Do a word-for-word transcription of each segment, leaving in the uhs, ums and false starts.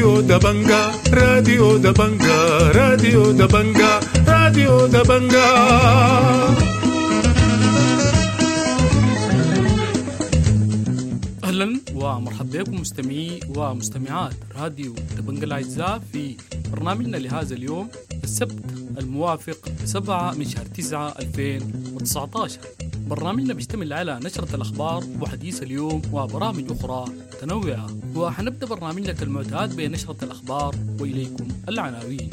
راديو دبنجا راديو دبنجا راديو دبنجا راديو دبنجا. أهلا ومرحبا بكم مستمعي ومستمعات راديو دبنجا الأعزاء في برنامجنا لهذا اليوم السبت الموافق سبعة من شهر تسعة ألفين وتسعة عشر. برنامجنا بيشتمل على نشرة الأخبار وحديث اليوم وبرامج أخرى متنوعة، وحنبدأ برنامجنا كالمعتاد بنشرة الأخبار وإليكم العناوين.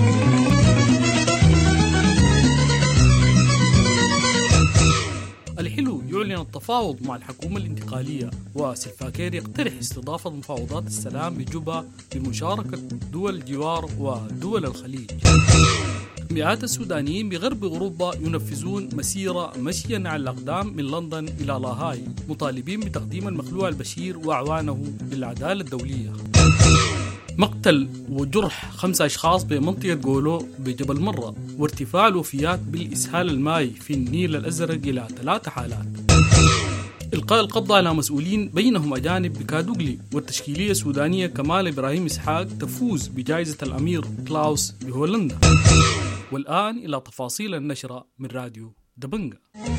الحلو يعلن التفاوض مع الحكومة الانتقالية، وسلفاكير يقترح استضافة مفاوضات السلام بجوبا بمشاركة دول الجوار ودول الخليج. مئات السودانيين بغرب أوروبا ينفذون مسيرة مشيا على الأقدام من لندن إلى لاهاي مطالبين بتقديم المخلوع البشير وأعوانه للعدالة الدولية. مقتل وجرح خمسة أشخاص بمنطقة غولو بجبل مرة، وارتفاع الوفيات بالإسهال المائي في النيل الأزرق إلى ثلاث حالات. إلقاء القبض على مسؤولين بينهم أجانب بكادوغلي، والتشكيلية السودانية كمال إبراهيم إسحاق تفوز بجائزة الأمير كلاوس بهولندا. والآن إلى تفاصيل النشرة من راديو دبنجا.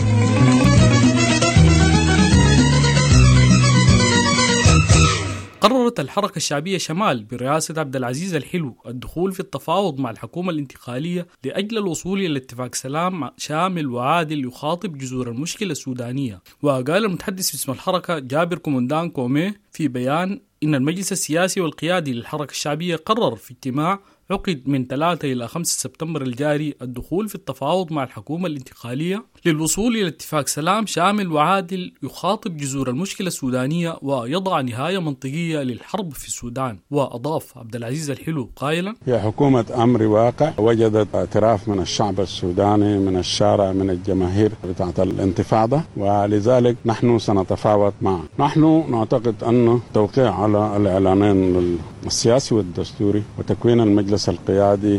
قررت الحركة الشعبية شمال برئاسة عبد العزيز الحلو الدخول في التفاوض مع الحكومة الانتقالية لأجل الوصول إلى اتفاق سلام شامل وعادل يخاطب جذور المشكلة السودانية. وقال المتحدث باسم الحركة جابر كومندان كومي في بيان إن المجلس السياسي والقيادي للحركة الشعبية قرر في اجتماع عقد من ثلاثة إلى خمسة سبتمبر الجاري الدخول في التفاوض مع الحكومة الانتقالية للوصول إلى اتفاق سلام شامل وعادل يخاطب جذور المشكلة السودانية ويضع نهاية منطقية للحرب في السودان. وأضاف عبد العزيز الحلو قائلا: هي حكومة أمر واقع وجدت اعتراف من الشعب السوداني، من الشارع، من الجماهير بتاعة الانتفاضة، ولذلك نحن سنتفاوض معه. نحن نعتقد أن توقيع على الإعلانين السياسي والدستوري وتكوين المجلس القيادي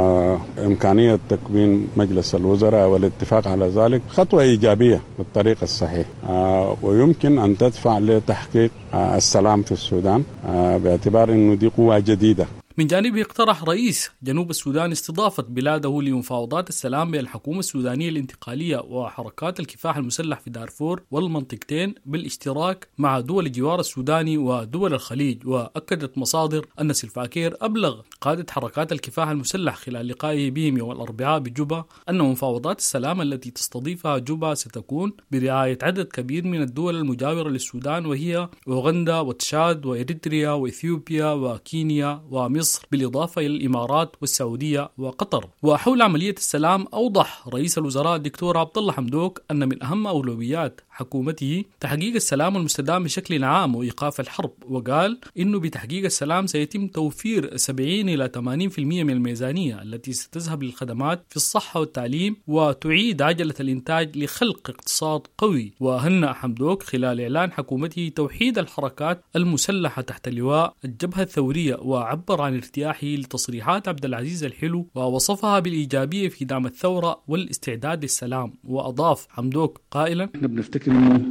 وإمكانية تكوين مجلس الوزراء والاتفاق على ذلك خطوة إيجابية بالطريق الصحيح، آه ويمكن أن تدفع لتحقيق آه السلام في السودان، آه باعتبار أنه دي قوة جديدة. من جانبه اقترح رئيس جنوب السودان استضافة بلاده لمفاوضات السلام بين الحكومة السودانية الانتقالية وحركات الكفاح المسلح في دارفور والمنطقتين بالاشتراك مع دول الجوار السوداني ودول الخليج. وأكدت مصادر أن سلفاكير أبلغ قادة حركات الكفاح المسلح خلال لقائه بهم يوم الأربعاء بجوبا أن مفاوضات السلام التي تستضيفها جوبا ستكون برعاية عدد كبير من الدول المجاورة للسودان، وهي أوغندا وتشاد وإريتريا وإثيوبيا وكينيا ومصر، بالإضافة إلى الإمارات والسعودية وقطر. وحول عملية السلام أوضح رئيس الوزراء الدكتور عبد الله حمدوك أن من أهم أولويات حكومته تحقيق السلام المستدام بشكل عام وإيقاف الحرب، وقال إنه بتحقيق السلام سيتم توفير سبعين إلى ثمانين بالمئة من الميزانية التي ستذهب للخدمات في الصحة والتعليم وتعيد عجلة الإنتاج لخلق اقتصاد قوي. وهنأ حمدوك خلال إعلان حكومته توحيد الحركات المسلحة تحت لواء الجبهة الثورية، وعبر عن ارتياحه لتصريحات عبد العزيز الحلو ووصفها بالإيجابية في دعم الثورة والاستعداد للسلام. وأضاف حمدوك قائلا: نحن بنفتكر إنه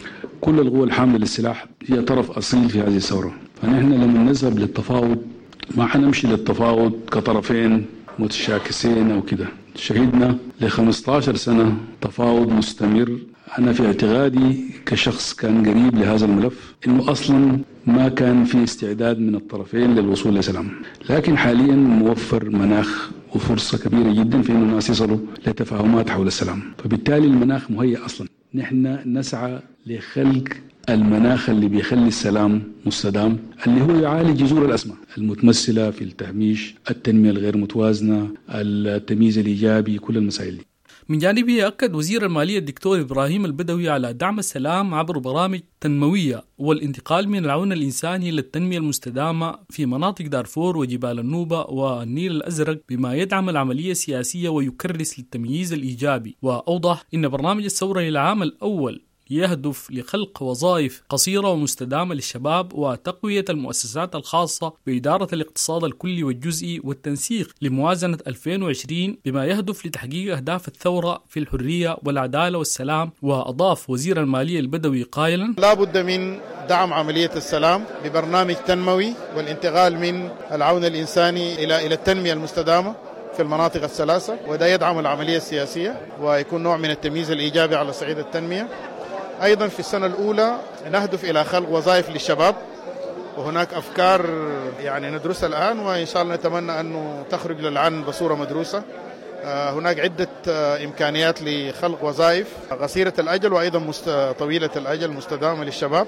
كل القوى الحاملة للسلاح هي طرف أصيل في هذه الثورة، فنحن لما نذهب للتفاوض ما حنمشي للتفاوض كطرفين متشاكسين أو كده. شهدنا ل خمسة عشر سنة تفاوض مستمر. أنا في اعتقادي كشخص كان قريب لهذا الملف إنه أصلا ما كان في استعداد من الطرفين للوصول لسلام، لكن حاليا موفر مناخ وفرصة كبيرة جدا في إنه الناس يصلوا لتفاهمات حول السلام، فبالتالي المناخ مهيأ أصلا. نحن نسعى لخلق المناخ اللي بيخلي السلام مستدام، اللي هو يعالج جذور الأزمة المتمثلة في التهميش، التنمية الغير متوازنة، التمييز الإيجابي، كل المسائل دي. من جانبه أكد وزير المالية الدكتور إبراهيم البدوي على دعم السلام عبر برامج تنموية والانتقال من العون الإنساني للتنمية المستدامة في مناطق دارفور وجبال النوبة والنيل الأزرق، بما يدعم العملية السياسية ويكرس للتمييز الإيجابي. وأوضح إن برنامج الثورة للعام الأول يهدف لخلق وظائف قصيرة ومستدامة للشباب وتقوية المؤسسات الخاصة بإدارة الاقتصاد الكلي والجزئي والتنسيق لموازنة ألفين وعشرين بما يهدف لتحقيق أهداف الثورة في الحرية والعدالة والسلام. وأضاف وزير المالية البدوي قائلا: لا بد من دعم عملية السلام ببرنامج تنموي والانتقال من العون الإنساني إلى إلى التنمية المستدامة في المناطق الثلاثة، وده يدعم العملية السياسية ويكون نوع من التمييز الإيجابي على صعيد التنمية. أيضا في السنة الأولى نهدف إلى خلق وظائف للشباب، وهناك أفكار يعني ندرسها الآن، وإن شاء الله نتمنى أنه تخرج للعلن بصورة مدروسة. هناك عدة إمكانيات لخلق وظائف قصيرة الأجل وأيضا طويلة الأجل مستدامة للشباب.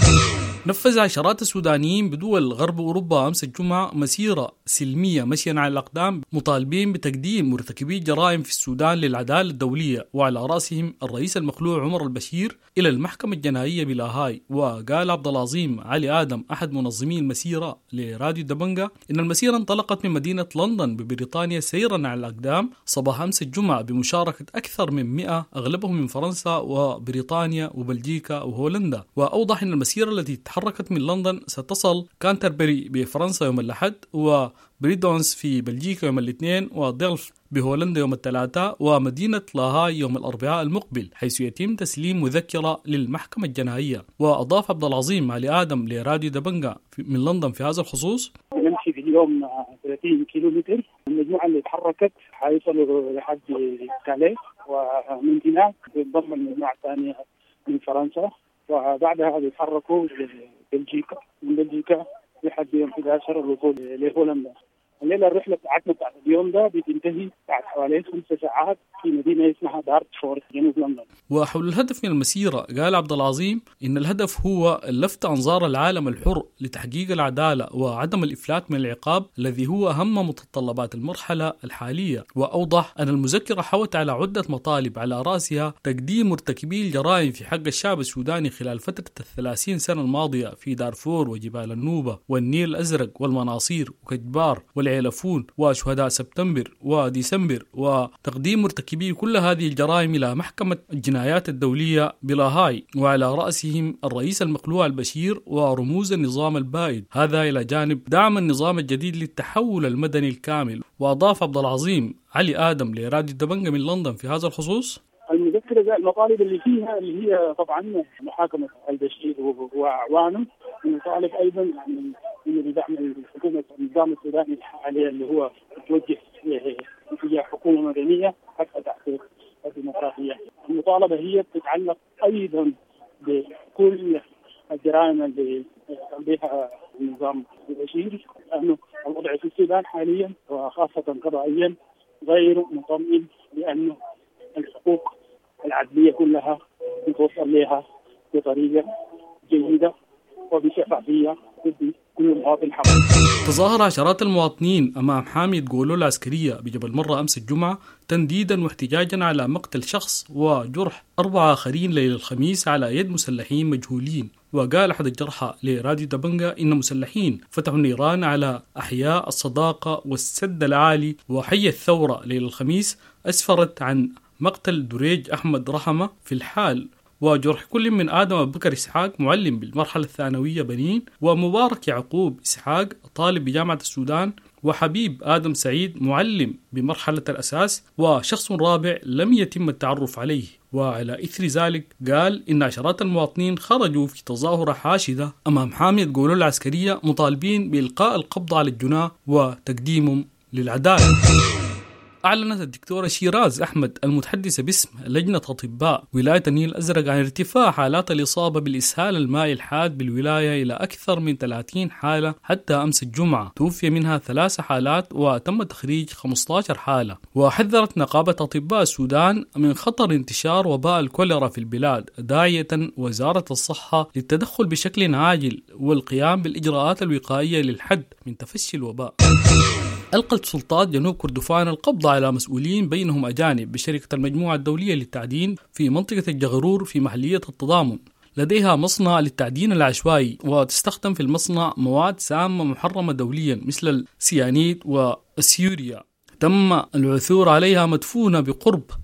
نفذ عشرات السودانيين بدول غرب أوروبا أمس الجمعة مسيرة سلمية مشيا على الأقدام مطالبين بتقديم مرتكبي الجرائم في السودان للعدالة الدولية، وعلى رأسهم الرئيس المخلوع عمر البشير إلى المحكمة الجنائية بلاهاي. وقال عبد العظيم علي آدم أحد منظمي المسيرة لراديو دبنجة إن المسيرة انطلقت من مدينة لندن ببريطانيا سيرا على الأقدام صباح أمس الجمعة بمشاركة أكثر من مئة أغلبهم من فرنسا وبريطانيا وبلجيكا وهولندا. وأوضح أن المسيرة التي تحركت من لندن ستصل كانتربري بفرنسا يوم الأحد، وبريدونس في بلجيكا يوم الاثنين، وديلف بهولندا يوم الثلاثاء، ومدينة لاهاي يوم الأربعاء المقبل، حيث يتم تسليم مذكرة للمحكمة الجنائية. وأضاف عبد العظيم علي آدم لراديو دبنجة من لندن في هذا الخصوص: نمشي في اليوم ثلاثين كيلومتر. المجموعة اللي تحركت حيصلوا لحد كاليه، ومن هناك تنضم المجموعة الثانية من فرنسا، وبعدها بيتحركوا لبلجيكا، من بلجيكا لحد يوم أحد عشر الوصول لهولندا. الليلة الرحلة بتاعتنا بتاعت اليوم ده بتنتهي بعد حوالي خمس ساعات في مدينة اسمها دارتفورد جنوب لندن. وحول الهدف من المسيرة قال عبد العظيم إن الهدف هو لفت أنظار العالم الحر لتحقيق العدالة وعدم الإفلات من العقاب الذي هو أهم متطلبات المرحلة الحالية. وأوضح أن المذكرة حوت على عدة مطالب على رأسها تقديم مرتكبي الجرائم في حق الشعب السوداني خلال فترة الثلاثين سنة الماضية في دارفور وجبال النوبة والنيل الأزرق والمناصير وكجبار والعيلفون وشهداء سبتمبر وديسمبر، وتقديم مرتكبي كل هذه الجرائم إلى محكمة الجنايات الدولية بلاهاي، وعلى رأسهم الرئيس المخلوع البشير ورموز النظام البائد، هذا إلى جانب دعم النظام الجديد للتحول المدني الكامل. وأضاف عبد العظيم علي آدم لراديو دبنجة من لندن في هذا الخصوص: المذكرة المطالب اللي فيها اللي هي طبعا محاكمة البشير وأعوانه، ونطالب أيضا يعني إنه بدعم الحكومة النظام السوداني الحالي اللي هو يتوجه اتجاه حكومة مدنية حتى تحقيق الديمقراطية. المطالبة هي تتعلق أيضا بكل الجرائم اللي بها النظام البشير، لأنه الوضع في السودان حاليا وخاصة قضائيا غير مطمئن، لأنه الحقوق العدلية كلها بتوصل لها بطريقة جيدة وبشفافية ضد كل مواطن حق. تظاهر عشرات المواطنين أمام حامية جولو العسكرية بجبل مرة أمس الجمعة تنديدا واحتجاجا على مقتل شخص وجرح أربعة آخرين ليلة الخميس على يد مسلحين مجهولين. وقال أحد الجرحى لراديو دبنجة إن مسلحين فتحوا النيران على أحياء الصداقة والسد العالي وحي الثورة ليلة الخميس، أسفرت عن مقتل دريج أحمد رحمة في الحال، وجرح كل من آدم أبو بكر إسحاق معلم بالمرحلة الثانوية بنين، ومبارك يعقوب إسحاق طالب بجامعة السودان، وحبيب آدم سعيد معلم بمرحلة الأساس، وشخص رابع لم يتم التعرف عليه. وعلى إثر ذلك قال إن عشرات المواطنين خرجوا في تظاهرة حاشدة أمام حامية جولو العسكرية مطالبين بإلقاء القبض على الجناة وتقديمهم للعدالة. أعلنت الدكتورة شيراز أحمد المتحدثة باسم لجنة أطباء ولاية النيل الأزرق عن ارتفاع حالات الإصابة بالإسهال المائي الحاد بالولاية إلى أكثر من ثلاثين حالة حتى أمس الجمعة، توفي منها ثلاث حالات وتم تخريج خمسة عشر حالة. وحذرت نقابة أطباء السودان من خطر انتشار وباء الكوليرا في البلاد، داعية وزارة الصحة للتدخل بشكل عاجل والقيام بالإجراءات الوقائية للحد من تفشي الوباء. ألقت سلطات جنوب كردفان القبض على مسؤولين بينهم أجانب بشركة المجموعة الدولية للتعدين في منطقة الجغرور في محلية التضامن. لديها مصنع للتعدين العشوائي، وتستخدم في المصنع مواد سامة محرمة دوليا مثل السيانيد والسيوريا. تم العثور عليها مدفونة بقرب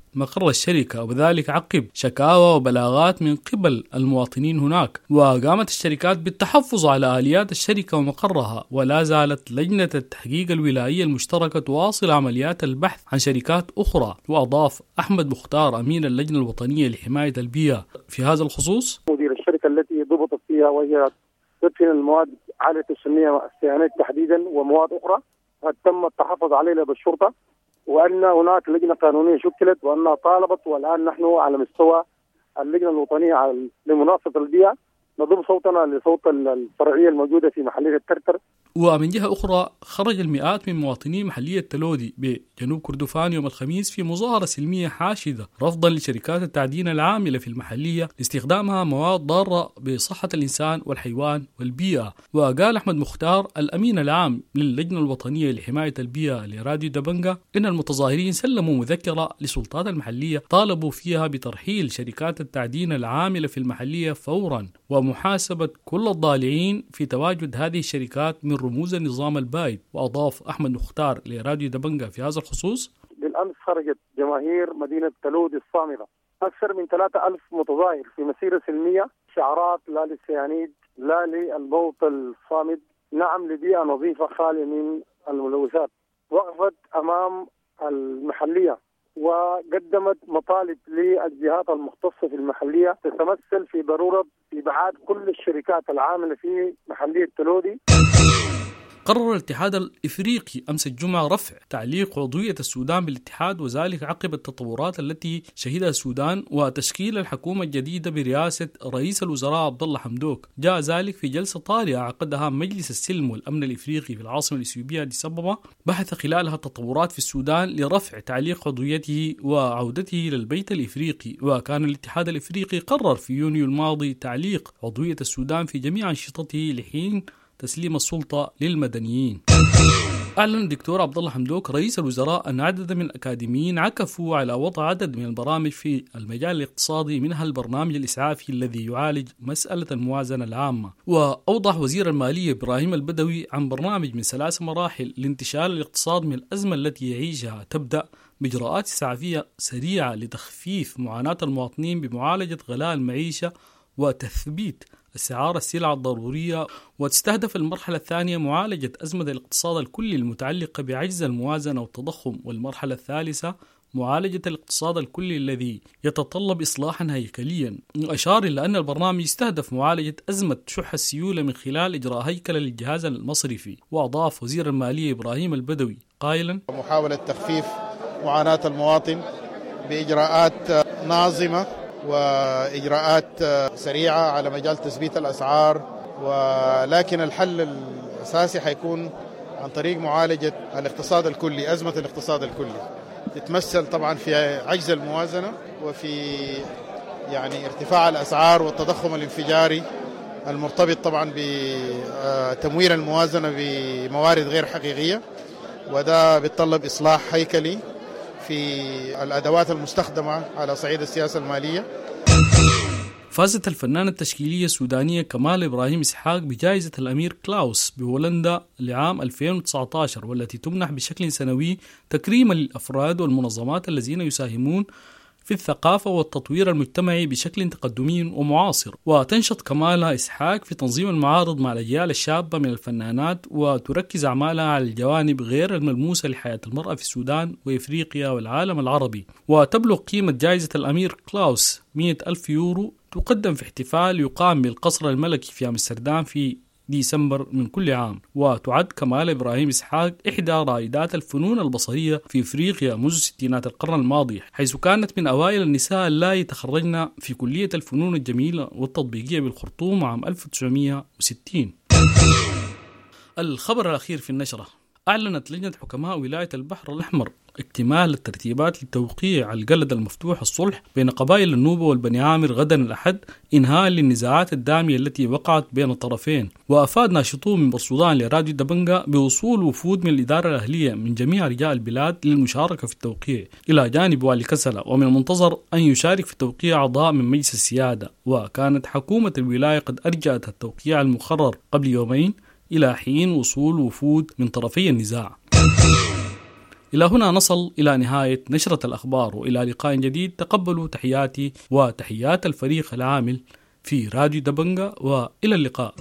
مقر الشركة، وذلك عقب شكاوى وبلاغات من قبل المواطنين هناك. وقامت الشركات بالتحفظ على آليات الشركة ومقرها، ولا زالت لجنة التحقيق الولائية المشتركة تواصل عمليات البحث عن شركات أخرى. وأضاف أحمد مختار أمين اللجنة الوطنية لحماية البيئة في هذا الخصوص: مدير الشركة التي ضبطت فيها وهي تدفن المواد عالية السمية السيانات تحديدا ومواد أخرى، قد تم التحفظ عليها بالشرطة، وأن هناك لجنة قانونية شكلت وأنها طالبت، والآن نحن على مستوى اللجنة الوطنية لمناصفة البيئة نضم صوتنا لصوت الفرعية الموجودة في محلية الترتر. ومن جهة أخرى خرج المئات من مواطني محلية تلودي بجنوب كردفان يوم الخميس في مظاهرة سلمية حاشدة رفضا لشركات التعدين العاملة في المحلية لاستخدامها مواد ضارة بصحة الإنسان والحيوان والبيئة. وقال أحمد مختار الأمين العام للجنة الوطنية لحماية البيئة لراديو دبنجا إن المتظاهرين سلموا مذكرة لسلطات المحلية طالبوا فيها بترحيل شركات التعدين العاملة في المحلية فورا ومحاسبة كل الضالعين في تواجد هذه الشركات من رموز النظام البائد. وأضاف أحمد مختار لراديو دبنجا في هذا الخصوص: بالأمس خرجت جماهير مدينة تلودي الصامدة أكثر من ثلاثة ألف متظاهر في مسيرة سلمية، شعارات لا للسيانيد، لا للموت الصامد، نعم لبيئة نظيفة خالية من الملوثات. وقفت أمام المحلية وقدمت مطالب للجهات المختصة في المحلية تتمثل في ضرورة إبعاد كل الشركات العاملة في محلية تلودي. قرر الاتحاد الإفريقي أمس الجمعة رفع تعليق عضوية السودان بالاتحاد، وذلك عقب التطورات التي شهدها السودان وتشكيل الحكومة الجديدة برئاسة رئيس الوزراء عبد الله حمدوك. جاء ذلك في جلسة طارئة عقدها مجلس السلم والأمن الإفريقي في العاصمة الإثيوبية أديس أبابا، بحث خلالها التطورات في السودان لرفع تعليق عضويته وعودته للبيت الإفريقي. وكان الاتحاد الإفريقي قرر في يونيو الماضي تعليق عضوية السودان في جميع أنشطته لحين تسليم السلطة للمدنيين. أعلن الدكتور عبد الله حمدوك رئيس الوزراء أن عدد من الأكاديميين عكفوا على وضع عدد من البرامج في المجال الاقتصادي، منها البرنامج الإسعافي الذي يعالج مسألة الموازنة العامة. وأوضح وزير المالية إبراهيم البدوي عن برنامج من ثلاث مراحل لانتشال الاقتصاد من الأزمة التي يعيشها، تبدأ بإجراءات إسعافية سريعة لتخفيف معاناة المواطنين بمعالجة غلاء المعيشة وتثبيت أسعار السلع الضرورية، وتستهدف المرحلة الثانية معالجة أزمة الاقتصاد الكلي المتعلقة بعجز الموازنة والتضخم، والمرحلة الثالثة معالجة الاقتصاد الكلي الذي يتطلب إصلاحا هيكليا. وأشار إلى أن البرنامج يستهدف معالجة أزمة شح السيولة من خلال إجراء هيكلة للجهاز المصرفي. وأضاف وزير المالية إبراهيم البدوي قائلا: محاولة تخفيف معاناة المواطن بإجراءات ناظمة وإجراءات سريعة على مجال تثبيت الأسعار، ولكن الحل الأساسي حيكون عن طريق معالجة الاقتصاد الكلي، أزمة الاقتصاد الكلي تتمثل طبعا في عجز الموازنة وفي يعني ارتفاع الأسعار والتضخم الانفجاري المرتبط طبعا بتمويل الموازنة بموارد غير حقيقية، وده بيتطلب إصلاح هيكلي في الأدوات المستخدمة على صعيد السياسة المالية. فازت الفنانة التشكيلية السودانية كمال إبراهيم إسحاق بجائزة الأمير كلاوس بهولندا لعام ألفين وتسعة عشر، والتي تمنح بشكل سنوي تكريما للأفراد والمنظمات الذين يساهمون في الثقافة والتطوير المجتمعي بشكل تقدمي ومعاصر. وتنشط كمال إسحاق في تنظيم المعارض مع الأجيال الشابة من الفنانات، وتركز أعمالها على الجوانب غير الملموسة لحياة المرأة في السودان وإفريقيا والعالم العربي. وتبلغ قيمة جائزة الأمير كلاوس مئة ألف يورو، تقدم في احتفال يقام بالقصر الملكي في أمستردام في ديسمبر من كل عام. وتعد كمال إبراهيم إسحاق إحدى رائدات الفنون البصرية في إفريقيا منذ ستينات القرن الماضي، حيث كانت من أوائل النساء اللاتي تخرجن في كلية الفنون الجميلة والتطبيقية بالخرطوم عام ألف وتسعمئة وستين. الخبر الأخير في النشرة: أعلنت لجنة حكماء ولاية البحر الأحمر اكتمال الترتيبات لتوقيع الجلد المفتوح الصلح بين قبائل النوبة والبني عامر غدا الأحد، إنهاء للنزاعات الدامية التي وقعت بين الطرفين. وأفاد ناشطون من برسودان لراديو دبنجا بوصول وفود من الإدارة الأهلية من جميع رجال البلاد للمشاركة في التوقيع، إلى جانب والي كسلة. ومن المنتظر أن يشارك في التوقيع أعضاء من مجلس السيادة. وكانت حكومة الولاية قد أرجأت التوقيع المقرر قبل يومين إلى حين وصول وفود من طرفي النزاع. إلى هنا نصل إلى نهاية نشرة الأخبار، وإلى لقاء جديد. تقبلوا تحياتي وتحيات الفريق العامل في راديو دبنجة، وإلى اللقاء.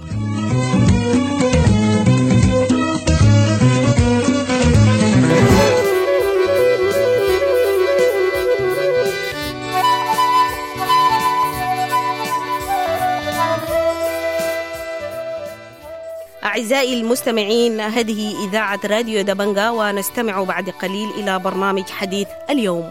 أعزائي المستمعين، هذه إذاعة راديو دبنجة، ونستمع بعد قليل إلى برنامج حديث اليوم.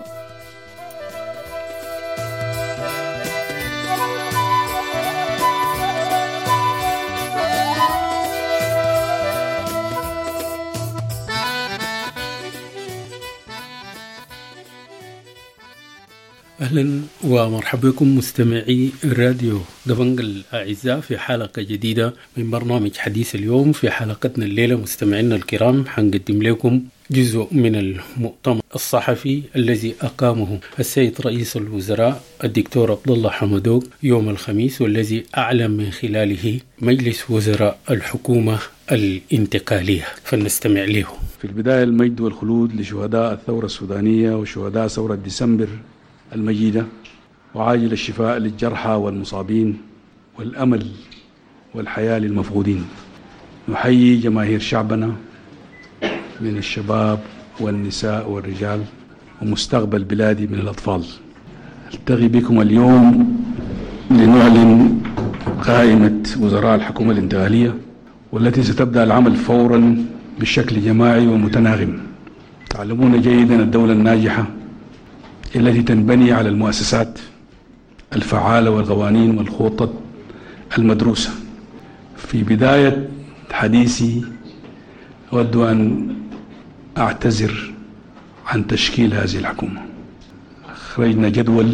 أهلا ومرحبا بكم مستمعي راديو دبنجة الأعزاء في حلقة جديدة من برنامج حديث اليوم. في حلقتنا الليلة مستمعينا الكرام حنقدم لكم جزء من المؤتمر الصحفي الذي أقامه السيد رئيس الوزراء الدكتور عبد الله حمدوك يوم الخميس، والذي أعلن من خلاله مجلس وزراء الحكومة الانتقالية، فلنستمع له. في البداية المجد والخلود لشهداء الثورة السودانية وشهداء ثورة ديسمبر المجيدة، وعاجل الشفاء للجرحى والمصابين، والأمل والحياة للمفقودين. نحيي جماهير شعبنا من الشباب والنساء والرجال ومستقبل بلادي من الأطفال. ألتقي بكم اليوم لنعلن قائمة وزراء الحكومة الانتقالية، والتي ستبدأ العمل فورا بشكل جماعي ومتناغم. تعلمون جيدا الدولة الناجحة التي تنبني على المؤسسات الفعالة والقوانين والخطط المدروسة. في بداية حديثي أود أن أعتذر عن تشكيل هذه الحكومة. أخرجنا جدول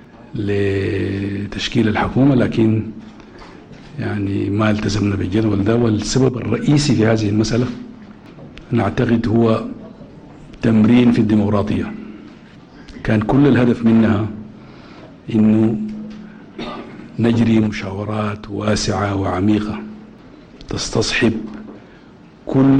لتشكيل الحكومة، لكن يعني ما التزمنا بالجدول ده، والسبب الرئيسي في هذه المسألة نعتقد هو تمرين في الديمقراطية. كان كل الهدف منها إنه نجري مشاورات واسعة وعميقة تستصحب كل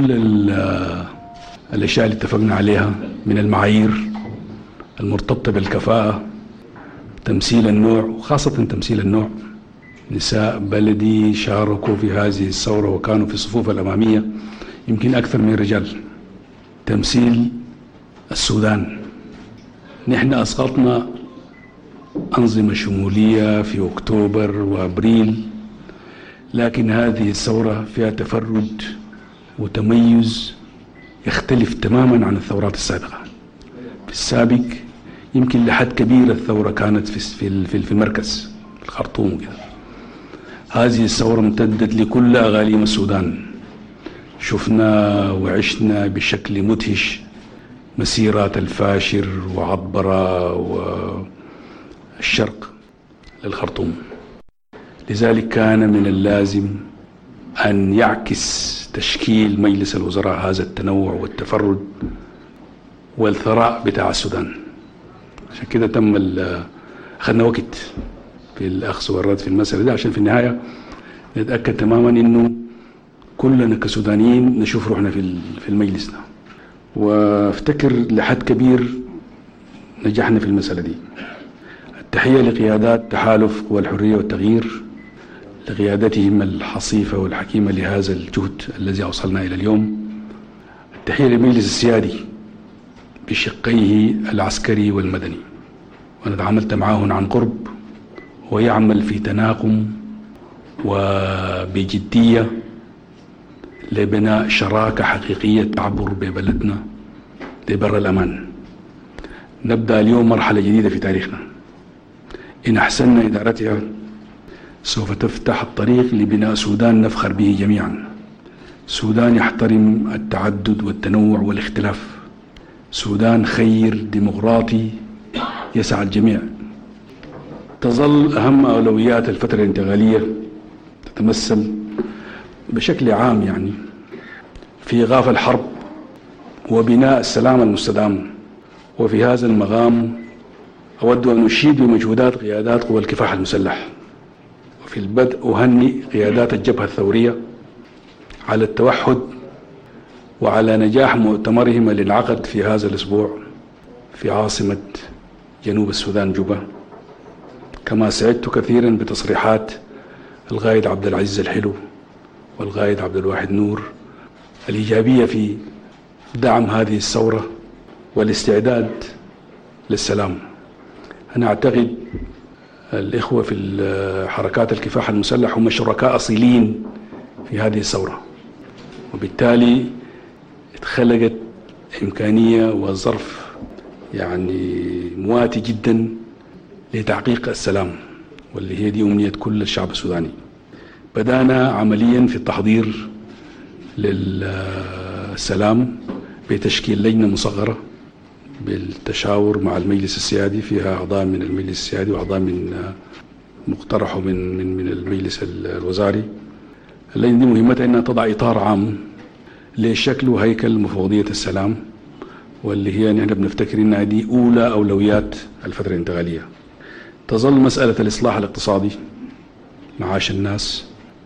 الأشياء اللي اتفقنا عليها من المعايير المرتبطة بالكفاءة، تمثيل النوع، وخاصة تمثيل النوع. نساء بلدي شاركوا في هذه الثورة وكانوا في الصفوف الأمامية يمكن أكثر من رجال. تمثيل السودان، نحن أسقطنا أنظمة شمولية في أكتوبر وأبريل، لكن هذه الثورة فيها تفرد وتميز يختلف تماما عن الثورات السابقة. في السابق يمكن لحد كبير الثورة كانت في في المركز في الخرطوم وكذا. هذه الثورة امتدت لكل أقاليم السودان. شفنا وعشنا بشكل مدهش مسيرات الفاشر وعطبرة والشرق للخرطوم. لذلك كان من اللازم أن يعكس تشكيل مجلس الوزراء هذا التنوع والتفرد والثراء بتاع السودان. عشان كده تم أخذنا وقت في الأخذ والرد في المسألة دي، عشان في النهاية نتأكد تماما إنه كلنا كسودانيين نشوف روحنا في المجلس ده. وافتكر لحد كبير نجحنا في المسألة دي. التحية لقيادات تحالف قوى الحرية والتغيير لقيادتهم الحصيفة والحكيمة لهذا الجهد الذي أوصلنا إلى اليوم. التحية للمجلس السيادي بشقيه العسكري والمدني، وأنا تعاملت معه عن قرب، ويعمل في تناغم وبجدية لبناء شراكة حقيقية تعبر ببلدنا لبر الأمان. نبدأ اليوم مرحلة جديدة في تاريخنا، إن أحسننا إدارتها سوف تفتح الطريق لبناء سودان نفخر به جميعا. سودان يحترم التعدد والتنوع والاختلاف. سودان خير ديمقراطي يسعى الجميع. تظل أهم أولويات الفترة الانتقالية تتمثل بشكل عام يعني في إيقاف الحرب وبناء السلام المستدام. وفي هذا المقام أود أن أشيد بمجهودات قيادات قوى الكفاح المسلح. وفي البدء أهنئ قيادات الجبهة الثورية على التوحد وعلى نجاح مؤتمرهم اللي انعقد في هذا الأسبوع في عاصمة جنوب السودان جوبا. كما سعدت كثيرا بتصريحات القائد عبد العزيز الحلو والقائد عبد الواحد نور الإيجابية في دعم هذه الثورة والاستعداد للسلام. أنا أعتقد الإخوة في حركات الكفاح المسلح هم شركاء أصيلين في هذه الثورة، وبالتالي اتخلقت إمكانية وظرف يعني مواتي جدا لتحقيق السلام، واللي هي دي أمنية كل الشعب السوداني. بدأنا عمليا في التحضير للسلام بتشكيل لجنة مصغرة بالتشاور مع المجلس السيادي، فيها أعضاء من المجلس السيادي وأعضاء من مقترحوا من من من المجلس الوزاري. اللجنة دي مهمتها أنها تضع إطار عام لشكل وهيكل مفوضية السلام، واللي هي نحن بنفتكر أنها دي أولى أولويات الفترة الانتقالية. تظل مسألة الإصلاح الاقتصادي، معاش الناس،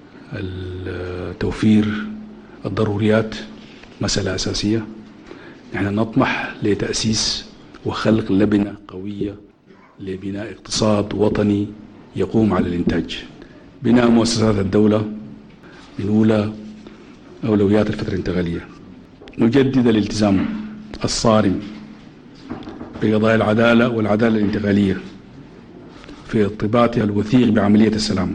توفير الضروريات مسألة أساسية. نحن نطمح لتأسيس وخلق لبنة قوية لبناء اقتصاد وطني يقوم على الإنتاج. بناء مؤسسات الدولة من أولى أولويات الفترة الانتقالية. نجدد الالتزام الصارم بقضايا العدالة والعدالة الانتقالية في ارتباطها الوثيق بعملية السلام.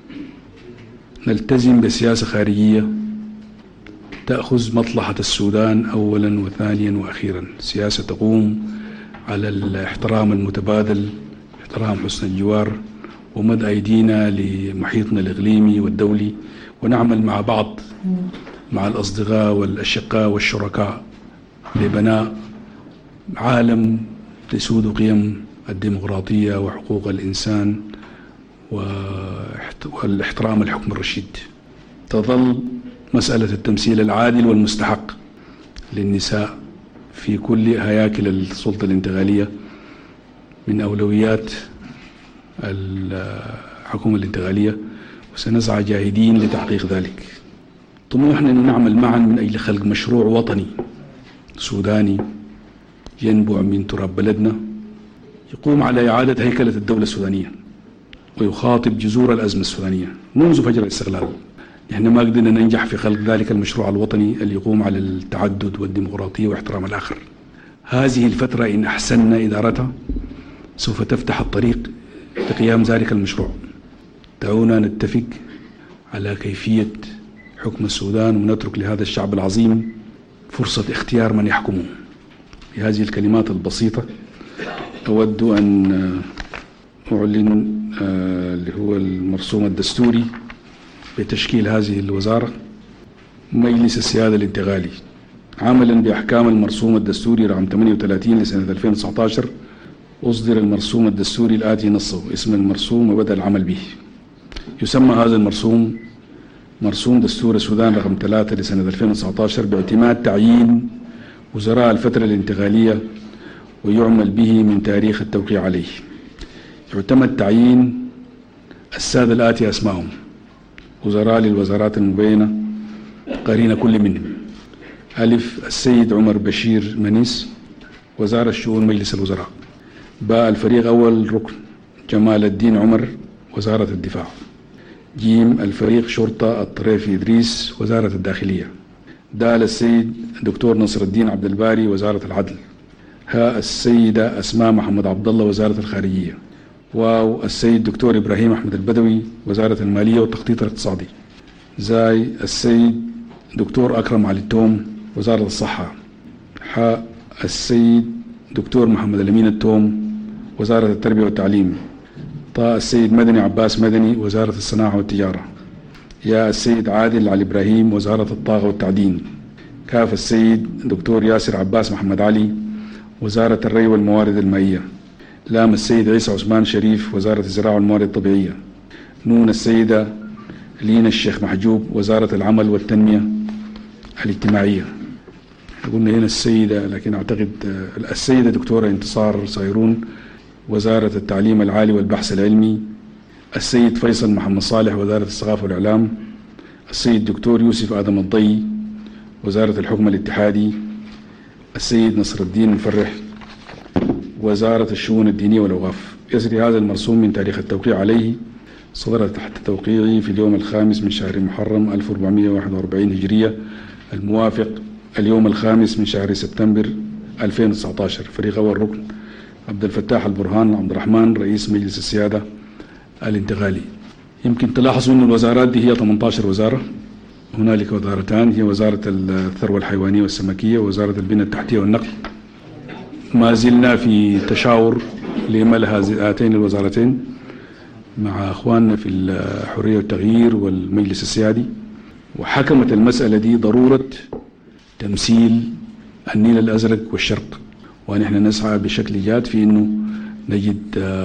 نلتزم بسياسة خارجية تأخذ مصلحة السودان أولا وثانيا وأخيرا، سياسة تقوم على الاحترام المتبادل، احترام حسن الجوار، ومد أيدينا لمحيطنا الإقليمي والدولي، ونعمل مع بعض مع الأصدقاء والأشقاء والشركاء لبناء عالم تسود قيم الديمقراطية وحقوق الإنسان والاحترام الحكم الرشيد. تظل مسألة التمثيل العادل والمستحق للنساء في كل هياكل السلطة الانتقالية من أولويات الحكومة الانتقالية، وسنسعى جاهدين لتحقيق ذلك. طموحنا أن نعمل معا من أجل خلق مشروع وطني سوداني ينبع من تراب بلدنا، يقوم على إعادة هيكلة الدولة السودانية ويخاطب جذور الأزمة السودانية منذ فجر الاستقلال. نحن ما قدرنا ننجح في خلق ذلك المشروع الوطني اللي يقوم على التعدد والديمقراطية واحترام الآخر. هذه الفترة إن أحسننا إدارتها سوف تفتح الطريق لقيام ذلك المشروع. دعونا نتفق على كيفية حكم السودان ونترك لهذا الشعب العظيم فرصة اختيار من يحكمه. بهذه الكلمات البسيطة أود أن أعلن اللي هو المرسوم الدستوري بتشكيل هذه الوزارة. مجلس السيادة الانتقالي عملا بأحكام المرسوم الدستوري رقم ثمانية وثلاثين لسنة ألفين وتسعة عشر أصدر المرسوم الدستوري الآتي نصه اسم المرسوم وبدأ العمل به. يسمى هذا المرسوم مرسوم دستور السودان رقم ثلاثة لسنة ألفين وتسعة عشر باعتماد تعيين وزراء الفترة الانتقالية، ويعمل به من تاريخ التوقيع عليه. يعتمد تعيين السادة الآتي أسمائهم: وزراء للوزارات المبينة قرين كل منهم: ألف السيد عمر بشير منيس وزارة شؤون مجلس الوزراء. باء الفريق أول ركن جمال الدين عمر وزارة الدفاع. جيم الفريق شرطة الطريفي إدريس وزارة الداخلية. دال السيد دكتور نصر الدين عبد الباري وزارة العدل. هاء السيدة أسماء محمد عبد الله وزارة الخارجية. واو السيد دكتور إبراهيم أحمد البدوي وزارة المالية والتخطيط الاقتصادي. زاي السيد دكتور أكرم علي التوم وزارة الصحة. حاء السيد دكتور محمد الأمين التوم وزارة التربية والتعليم. طاء السيد مدني عباس مدني وزارة الصناعة والتجارة. يا السيد عادل علي إبراهيم وزارة الطاقة والتعدين. كاف السيد دكتور ياسر عباس محمد علي وزارة الري والموارد المائية. لام السيد عيسى عثمان شريف وزارة الزراعة والموارد الطبيعية. نون السيدة لينا الشيخ محجوب وزارة العمل والتنمية الاجتماعية. قلنا هنا السيدة لكن أعتقد السيدة دكتورة انتصار صايرون وزارة التعليم العالي والبحث العلمي. السيد فيصل محمد صالح وزارة الثقافة والإعلام. السيد دكتور يوسف آدم الضي وزارة الحكم الاتحادي السيد نصر الدين مفرح، وزارة الشؤون الدينية والأوقاف. يسري هذا المرسوم من تاريخ التوقيع عليه صدر تحت توقيعي في اليوم الخامس من شهر محرم ألف وأربعمائة وواحد وأربعين هجرية، الموافق اليوم الخامس من شهر سبتمبر ألفين وتسعة عشر. فريق أول ركن عبد الفتاح البرهان عبد الرحمن رئيس مجلس السيادة الانتقالي. يمكن تلاحظوا أن الوزارات دي هي ثمانية عشر وزارة. هنالك وزارتان هي وزارة الثروة الحيوانية والسمكية ووزارة البنية التحتية والنقل. ما زلنا في تشاور لملء هاتين الوزارتين مع أخواننا في الحرية والتغيير والمجلس السيادي، وحكمت المسألة دي ضرورة تمثيل النيل الأزرق والشرق، ونحن نسعى بشكل جاد في أنه نجد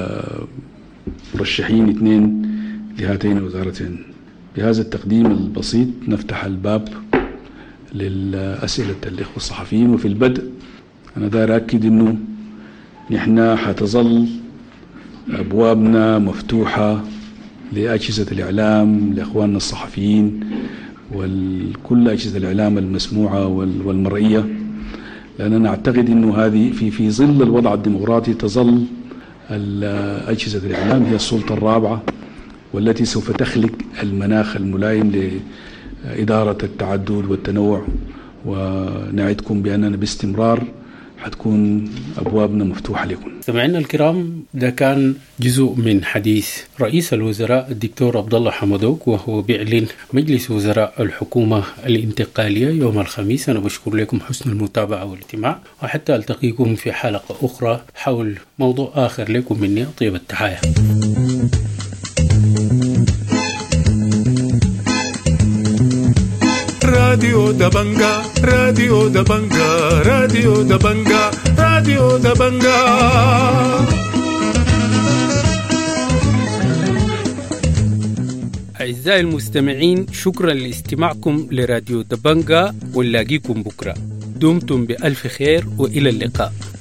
مرشحين اثنين لهاتين الوزارتين. بهذا التقديم البسيط نفتح الباب للأسئلة الإخوة الصحفيين. وفي البدء أنا داير أكد أنه نحن حتظل أبوابنا مفتوحة لأجهزة الإعلام، لأخواننا الصحفيين وكل أجهزة الإعلام المسموعة والمرئية، لأننا نعتقد أنه هذه في في ظل الوضع الديمقراطي تظل أجهزة الإعلام هي السلطة الرابعة، والتي سوف تخلق المناخ الملائم لإدارة التعدد والتنوع. ونعدكم بأننا باستمرار حتكون أبوابنا مفتوحة لكم. سمعنا الكرام، ده كان جزء من حديث رئيس الوزراء الدكتور عبد الله حمدوك، وهو بيعلن مجلس وزراء الحكومة الانتقالية يوم الخميس. أنا بشكر لكم حسن المتابعة والاستماع، وحتى ألتقيكم في حلقة أخرى حول موضوع آخر. لكم مني طيب التحايا. راديو دبنجا راديو دبنجا راديو دبنجا راديو دبنجا. أعزائي المستمعين، شكرا لاستماعكم لراديو دبنجا، ونلاقيكم بكرة. دمتم بألف خير وإلى اللقاء.